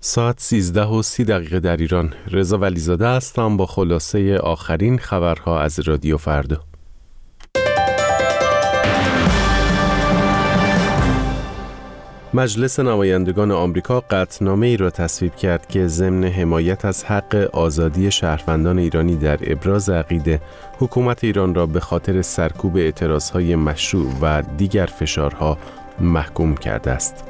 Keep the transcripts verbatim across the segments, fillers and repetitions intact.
ساعت سیزده و سی دقیقه در ایران. رضا ولیزاده هستم با خلاصه آخرین خبرها از رادیو فردا. مجلس نمایندگان آمریکا قطعنامه‌ای را تصویب کرد که ضمن حمایت از حق آزادی شهروندان ایرانی در ابراز عقیده، حکومت ایران را به خاطر سرکوب اعتراضهای مشروع و دیگر فشارها محکوم کرده است.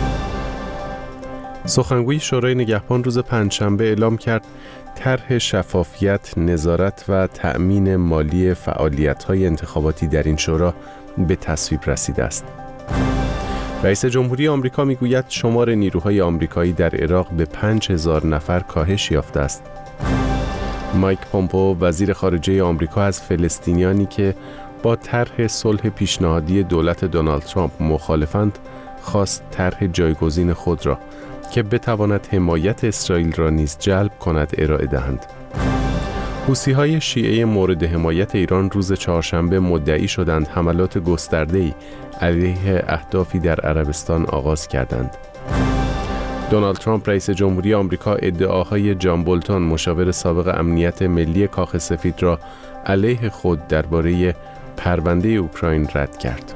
سخنگوی شورای نگهبان روز پنجشنبه اعلام کرد طرح شفافیت، نظارت و تأمین مالی فعالیت‌های انتخاباتی در این شورا به تصویب رسیده است. رئیس جمهوری آمریکا میگوید شمار نیروهای آمریکایی در عراق به پنج هزار نفر کاهش یافته است. مایک پومپئو وزیر خارجه آمریکا از فلسطینیانی که با طرح صلح پیشنهادی دولت دونالد ترامپ مخالفند خواست طرح جایگزین خود را که بتواند حمایت اسرائیل را نیز جلب کند ارائه دهند. حوثی‌های شیعه مورد حمایت ایران روز چهارشنبه مدعی شدند حملات گسترده‌ای علیه اهدافی در عربستان آغاز کردند. دونالد ترامپ رئیس جمهوری آمریکا ادعاهای جان بولتون مشاور سابق امنیت ملی کاخ سفید را علیه خود درباره پرونده اوکراین رد کرد.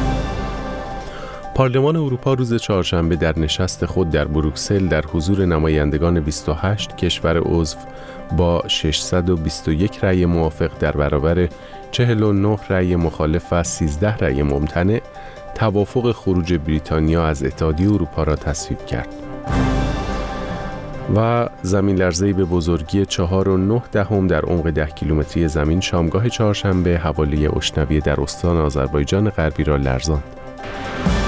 پارلمان اروپا روز چهارشنبه در نشست خود در بروکسل در حضور نمایندگان بیست و هشت کشور عضو با ششصد و بیست و یک رأی موافق در برابر چهل و نه رأی مخالف و سیزده رأی ممتنع توافق خروج بریتانیا از اتحادیه اروپا را تصویب کرد. و زمین لرزه‌ای به بزرگی چهار و نه دهم در عمق ده کیلومتری زمین شامگاه چهارشنبه حوالی اشنویه در استان آذربایجان غربی را لرزاند.